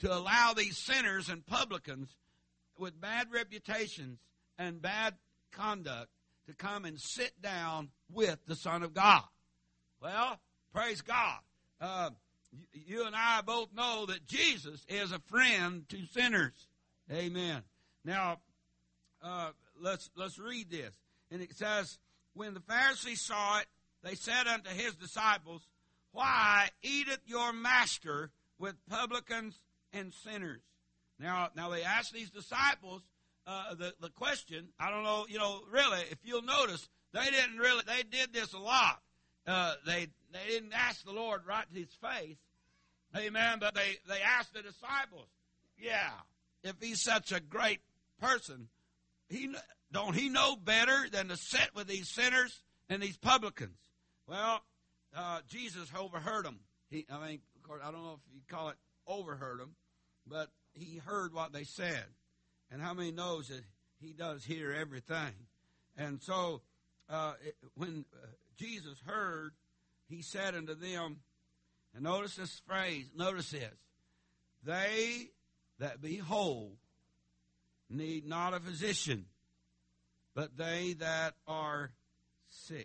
to allow these sinners and publicans with bad reputations and bad conduct to come and sit down with the Son of God? Well, praise God. You and I both know that Jesus is a friend to sinners. Amen. Now, let's read this. And it says, when the Pharisees saw it, they said unto his disciples, why eateth your master with publicans and sinners? Now they asked these disciples the question. I don't know, really, if you'll notice, they did this a lot. They didn't ask the Lord right to his face. Amen. But they asked the disciples, if he's such a great person, don't he know better than to sit with these sinners and these publicans? Well, Jesus overheard them. Of course, I don't know if you call it overheard them, but he heard what they said. And how many knows that he does hear everything? And so when Jesus heard, he said unto them, and notice this phrase, notice this, they that be whole need not a physician, but they that are sick.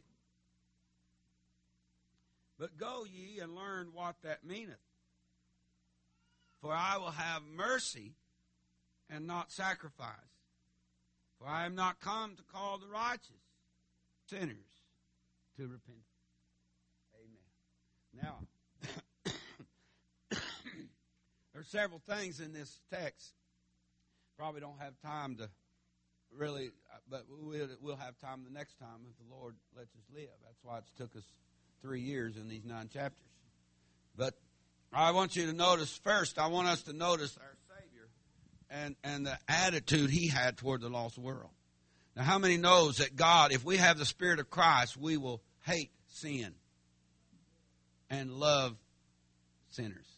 But go ye and learn what that meaneth. For I will have mercy and not sacrifice. For I am not come to call the righteous, sinners to repentance. Amen. Now, there are several things in this text. Probably don't have time to really, but we'll have time the next time if the Lord lets us live. That's why it's took us 3 years in these 9 chapters. But I want you to notice first, I want us to notice our Savior and the attitude he had toward the lost world. Now, how many knows that God, if we have the Spirit of Christ, we will hate sin and love sinners?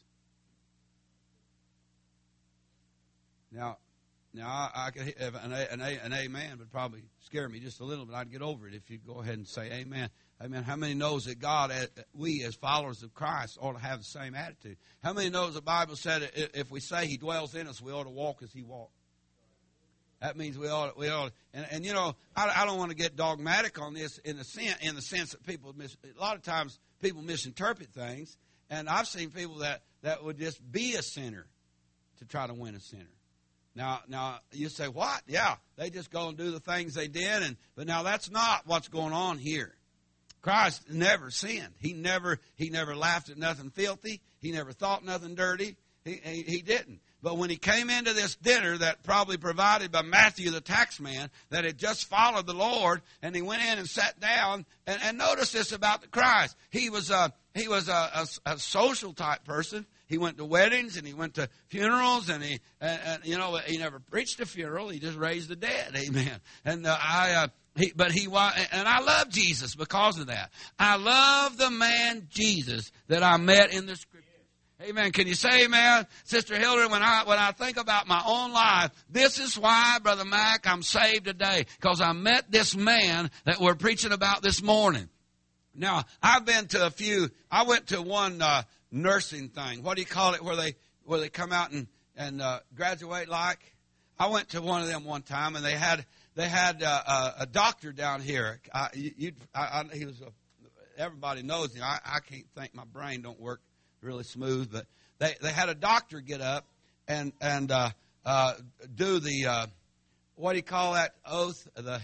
Now I could an amen would probably scare me just a little, but I'd get over it if you'd go ahead and say amen. Amen. How many knows that God, we as followers of Christ, ought to have the same attitude? How many knows the Bible said if we say he dwells in us, we ought to walk as he walked? That means we ought and I don't want to get dogmatic on this in the sense that people a lot of times people misinterpret things, and I've seen people that would just be a sinner to try to win a sinner. Now you say, what? Yeah, they just go and do the things they did, but now that's not what's going on here. Christ never sinned. He never laughed at nothing filthy. He never thought nothing dirty. He didn't. But when he came into this dinner that probably provided by Matthew the tax man, that had just followed the Lord, and he went in and sat down, and notice this about the Christ. He was a social type person. He went to weddings and he went to funerals, and he never preached a funeral. He just raised the dead. Amen. And I love Jesus because of that. I love the man Jesus that I met in the Scripture. Amen. Can you say amen? Sister Hildred, when I think about my own life, this is why, Brother Mac, I'm saved today. Because I met this man that we're preaching about this morning. Now, I've been to I went to one nursing thing. What do you call it? Where they come out and graduate like? I went to one of them one time, and they had a doctor down here. He was everybody knows him. I can't think. My brain don't work really smooth, but they had a doctor get up and do the what do you call that oath? The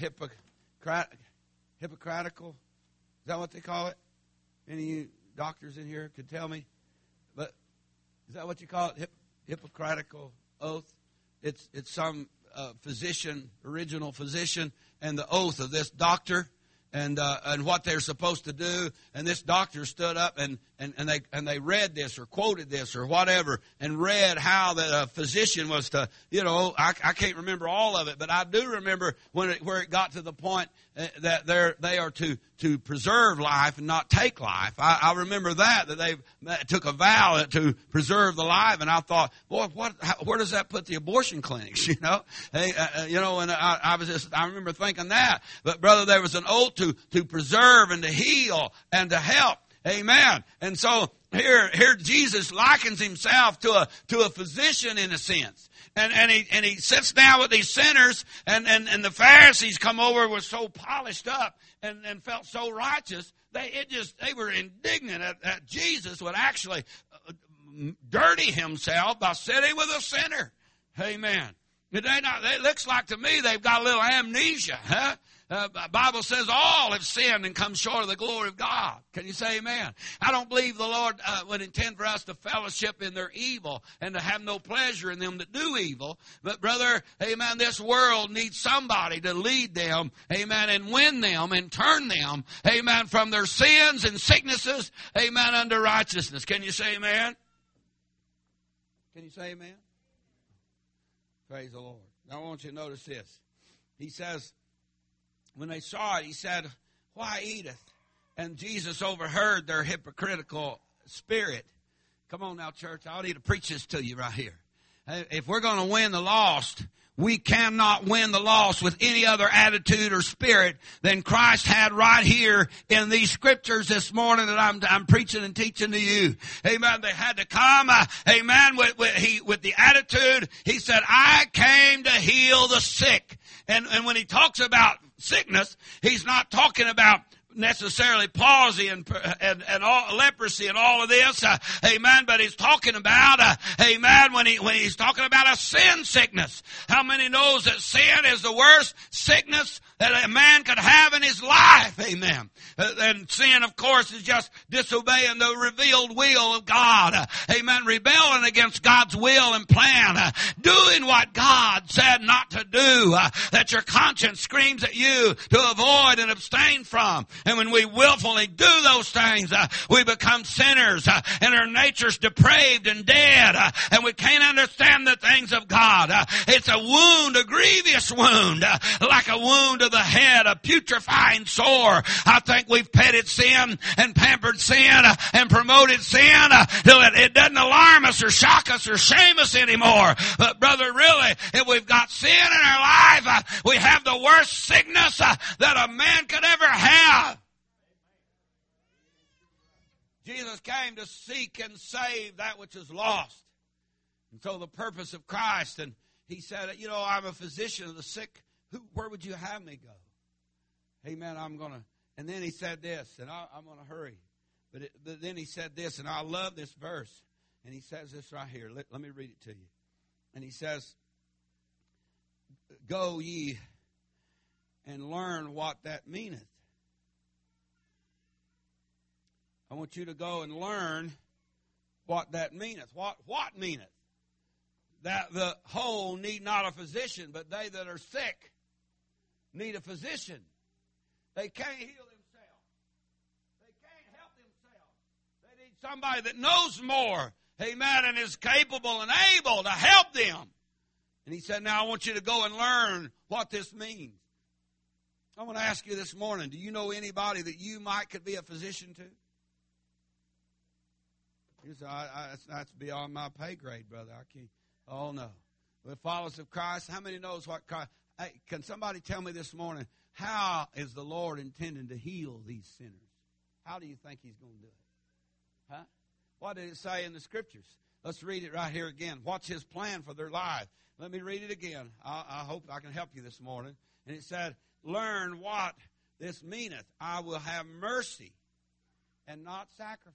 Hippocratical. Is that what they call it? Any of you doctors in here could tell me? But is that what you call it? Hippocratical oath. It's some original physician, and the oath of this doctor. And what they're supposed to do, and this doctor stood up and they read this or quoted this or whatever, and read how the physician was to, I can't remember all of it, but I do remember where it got to the point that they are to preserve life and not take life. I remember that they took a vow to preserve the life, and I thought, boy, where does that put the abortion clinics? And I remember thinking that. But brother, there was an oath to preserve and to heal and to help. Amen. And so Here Jesus likens himself to a physician in a sense. And he sits down with these sinners, and the Pharisees come over, were so polished up and felt so righteous, they were indignant that Jesus would actually dirty himself by sitting with a sinner. Amen. It looks like to me they've got a little amnesia, huh? The Bible says all have sinned and come short of the glory of God. Can you say amen? I don't believe the Lord would intend for us to fellowship in their evil and to have no pleasure in them that do evil. But brother, amen, this world needs somebody to lead them, amen, and win them and turn them, amen, from their sins and sicknesses, amen, unto righteousness. Can you say amen? Can you say amen? Praise the Lord. Now I want you to notice this. He says, when they saw it, he said, why eateth? And Jesus overheard their hypocritical spirit. Come on now, church. I need to preach this to you right here. If we're going to win the lost, we cannot win the lost with any other attitude or spirit than Christ had right here in these scriptures this morning that I'm preaching and teaching to you. Amen. They had to come, amen, with the attitude. He said, I came to heal the sick. And when he talks about sickness, he's not talking about necessarily palsy and all, leprosy and all of this, amen. But he's talking about, amen, when he's talking about a sin sickness. How many knows that sin is the worst sickness that a man could have in his life? Amen. And sin, of course, is just disobeying the revealed will of God. Amen. Rebelling against God's will and plan. Doing what God said not to do. That your conscience screams at you to avoid and abstain from. And when we willfully do those things, we become sinners. And our nature's depraved and dead. And we can't understand the things of God. It's a wound, a grievous wound. Like a wound of the head, a putrefying sore. I think we've petted sin and pampered sin and promoted sin till it doesn't alarm us or shock us or shame us anymore. But brother, really, if we've got sin in our life, we have the worst sickness that a man could ever have. Jesus came to seek and save that which is lost. And so the purpose of Christ, and he said, you know, I'm a physician of the sick. Where would you have me go? Amen. And then he said this, and I'm going to hurry. But then he said this, and I love this verse. And he says this right here. Let me read it to you. And he says, go ye and learn what that meaneth. I want you to go and learn what that meaneth. What meaneth? That the whole need not a physician, but they that are sick need a physician. They can't heal themselves. They can't help themselves. They need somebody that knows more, amen, and is capable and able to help them. And he said, now I want you to go and learn what this means. I want to ask you this morning, do you know anybody that you could be a physician to? You say, that's beyond my pay grade, brother. I can't. Oh, no. The followers of Christ, how many knows what Christ... Hey, can somebody tell me this morning, how is the Lord intending to heal these sinners? How do you think he's going to do it? Huh? What did it say in the scriptures? Let's read it right here again. What's his plan for their life? Let me read it again. I hope I can help you this morning. And it said, learn what this meaneth. I will have mercy and not sacrifice.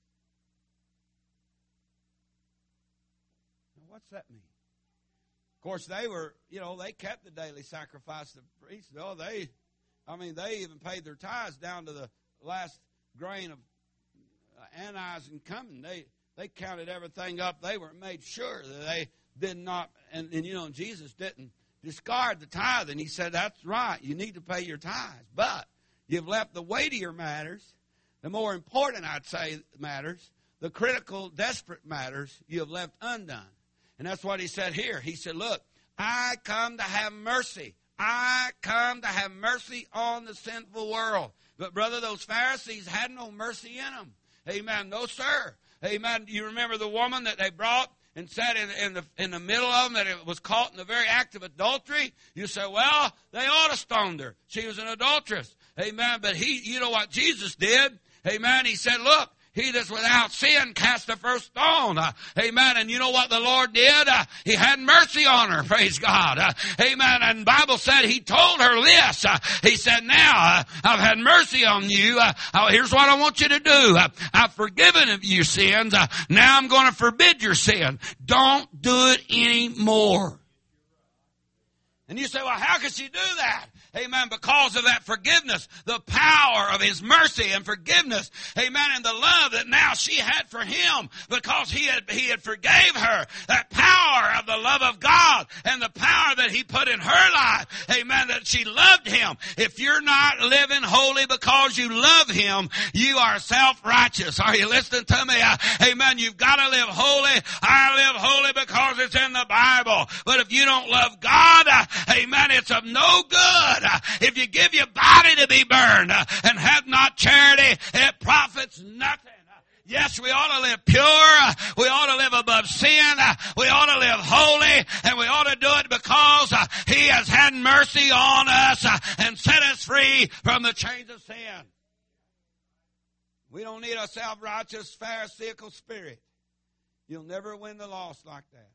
Now, what's that mean? Of course, they were, they kept the daily sacrifice. The priests, they even paid their tithes down to the last grain of anise and cumin. They counted everything up. They were made sure that they did not, and Jesus didn't discard the tithe. And he said, that's right, you need to pay your tithes. But you've left the weightier matters, the more important, I'd say, matters, the critical, desperate matters, you have left undone. And that's what he said here. He said, look, I come to have mercy. I come to have mercy on the sinful world. But, brother, those Pharisees had no mercy in them. Amen. No, sir. Amen. You remember the woman that they brought and sat in the middle of them, that it was caught in the very act of adultery? You say, well, they ought to stone her. She was an adulteress. Amen. But you know what Jesus did? Amen. He said, look, He that's without sin cast the first stone. Amen. And you know what the Lord did? He had mercy on her. Praise God. Amen. And the Bible said He told her this. He said, now I've had mercy on you. Here's what I want you to do. I've forgiven of your sins. Now I'm going to forbid your sin. Don't do it anymore. And you say, well, how could she do that? Amen. Because of that forgiveness, the power of His mercy and forgiveness. Amen. And the love that now she had for Him because He had forgave her. That power of the love of God and the power that He put in her life. Amen. That she loved Him. If you're not living holy because you love Him, you are self-righteous. Are you listening to me? Amen. You've got to live holy. I live holy because it's in the Bible. But if you don't love God, amen, it's of no good. If you give your body to be burned and have not charity, it profits nothing. Yes, we ought to live pure. We ought to live above sin. We ought to live holy. And we ought to do it because He has had mercy on us and set us free from the chains of sin. We don't need a self-righteous, pharisaical spirit. You'll never win the lost like that.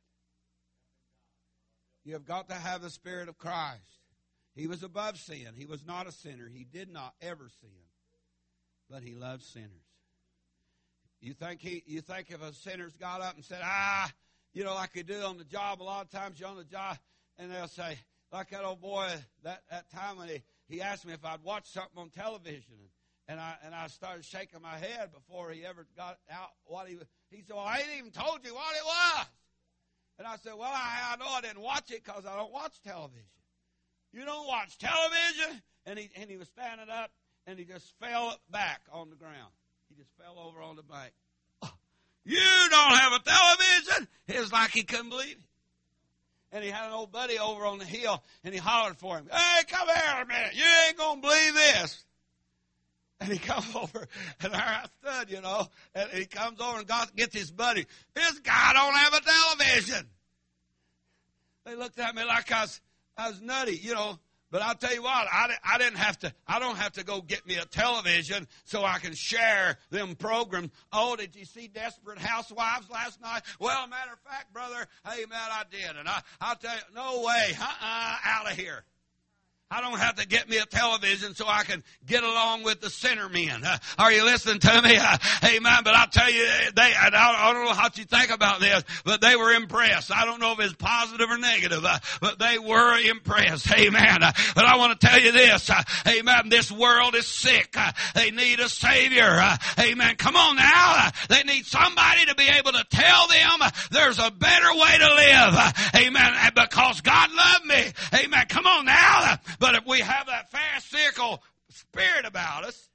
You have got to have the Spirit of Christ. He was above sin. He was not a sinner. He did not ever sin. But He loved sinners. You think if a sinner's got up and said, like they do on the job, a lot of times you're on the job, and they'll say, like that old boy, that time when he asked me if I'd watch something on television, and I started shaking my head before he ever got out what he said, well, I ain't even told you what it was. And I said, well, I know I didn't watch it because I don't watch television. You don't watch television? And he was standing up, and he just fell back on the ground. He just fell over on the bank. Oh, you don't have a television? It was like he couldn't believe it. And he had an old buddy over on the hill, and he hollered for him, hey, come here a minute. You ain't going to believe this. And he comes over, and there I stood, and he comes over and gets his buddy. This guy don't have a television. They looked at me like I was nutty, But I'll tell you what, I don't have to go get me a television so I can share them programs. Oh, did you see Desperate Housewives last night? Well, matter of fact, brother, hey, man, I did. And I'll tell you, no way, out of here. I don't have to get me a television so I can get along with the sinner men. Are you listening to me? Amen. But I'll tell you, I don't know how you think about this, but they were impressed. I don't know if it's positive or negative, but they were impressed. Amen. But I want to tell you this. Amen. This world is sick. They need a Savior. Amen. Come on now. They need somebody to be able to tell them there's a better way to live. Amen. Because God loved me. Amen. Come on now. But if we have that pharisaical spirit about us,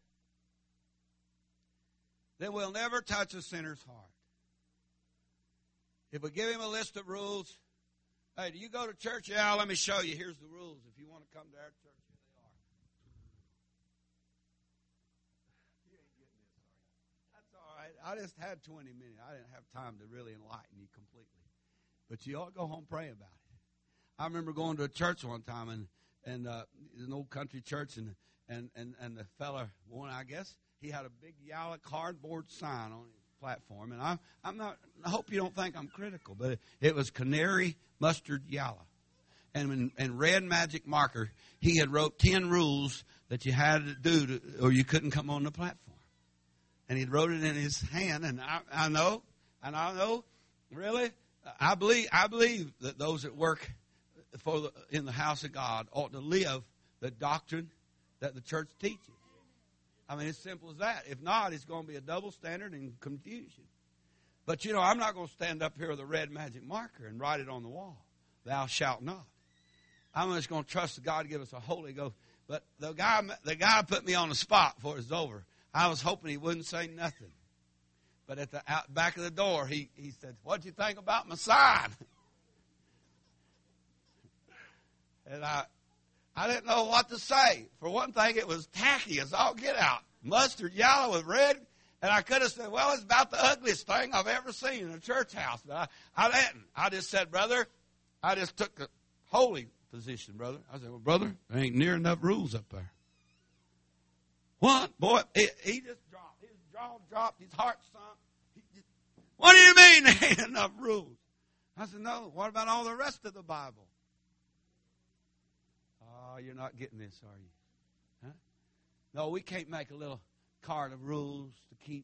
then we'll never touch a sinner's heart. If we give him a list of rules, hey, do you go to church? Yeah, let me show you. Here's the rules. If you want to come to our church, here they are. You ain't getting this, are you? That's all right. I just had 20 minutes. I didn't have time to really enlighten you completely. But you ought to go home and pray about it. I remember going to a church one time, and an old country church, and the fella, I guess, he had a big yellow cardboard sign on his platform, and I hope you don't think I'm critical, but it was canary mustard yellow, and in red magic marker, he had wrote 10 rules that you had to do or you couldn't come on the platform, and he wrote it in his hand, and I know, really, I believe that those that work in the house of God ought to live the doctrine that the church teaches. I mean, it's simple as that. If not, it's going to be a double standard and confusion. But, I'm not going to stand up here with a red magic marker and write it on the wall. Thou shalt not. I'm just going to trust that God give us a Holy Ghost. But the guy put me on the spot before it was over. I was hoping he wouldn't say nothing. But at the back of the door, he said, what'd you think about my sign? And I didn't know what to say. For one thing, it was tacky as all get out. Mustard yellow with red. And I could have said, well, it's about the ugliest thing I've ever seen in a church house. But I didn't. I just said, brother, I just took a holy position, brother. I said, well, brother, there ain't near enough rules up there. What? Boy, he just dropped. His jaw dropped, his heart sunk. What do you mean there ain't enough rules? I said, no, what about all the rest of the Bible? Oh, you're not getting this, are you? Huh? No, we can't make a little card of rules to keep.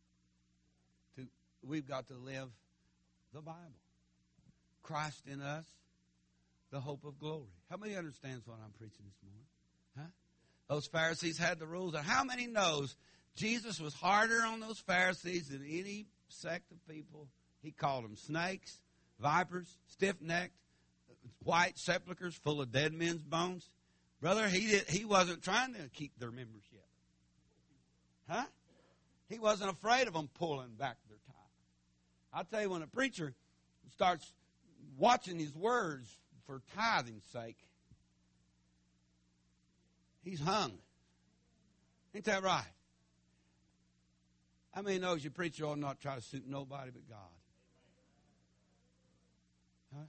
We've got to live the Bible. Christ in us, the hope of glory. How many understands what I'm preaching this morning? Huh? Those Pharisees had the rules. And how many knows Jesus was harder on those Pharisees than any sect of people? He called them snakes, vipers, stiff-necked, white sepulchres full of dead men's bones. Brother, he wasn't trying to keep their members yet. Huh? He wasn't afraid of them pulling back their tithe. I'll tell you, when a preacher starts watching his words for tithing's sake, he's hung. Ain't that right? How many knows your preacher ought not try to suit nobody but God? Huh?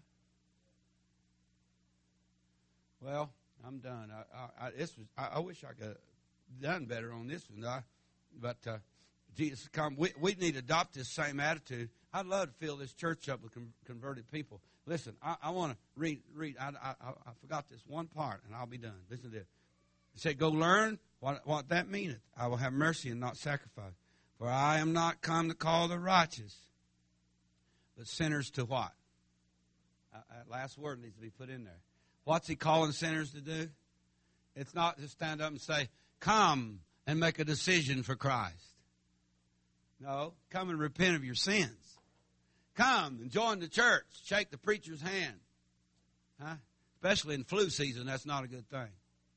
Well, I'm done. I wish I could have done better on this one, but Jesus come. We need to adopt this same attitude. I'd love to fill this church up with converted people. Listen, I want to read. I forgot this one part, and I'll be done. Listen to this. It said, "Go learn what that meaneth. I will have mercy and not sacrifice. For I am not come to call the righteous, but sinners to what?" That last word needs to be put in there. What's he calling sinners to do? It's not to stand up and say, "Come and make a decision for Christ." No, come and repent of your sins. Come and join the church. Shake the preacher's hand. Huh? Especially in flu season, that's not a good thing.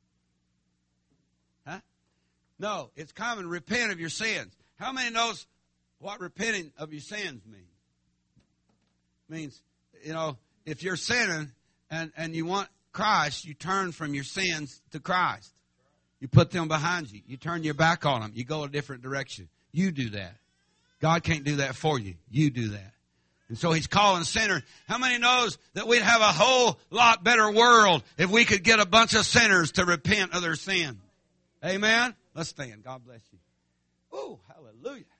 Huh? No, it's come and repent of your sins. How many knows what repenting of your sins means? Means, if you're sinning and you want Christ, you turn from your sins to Christ. You put them behind you. You turn your back on them. You go a different direction. You do that. God can't do that for you. You do that. And so he's calling sinners. How many knows that we'd have a whole lot better world if we could get a bunch of sinners to repent of their sin? Amen? Let's stand. God bless you. Oh, hallelujah.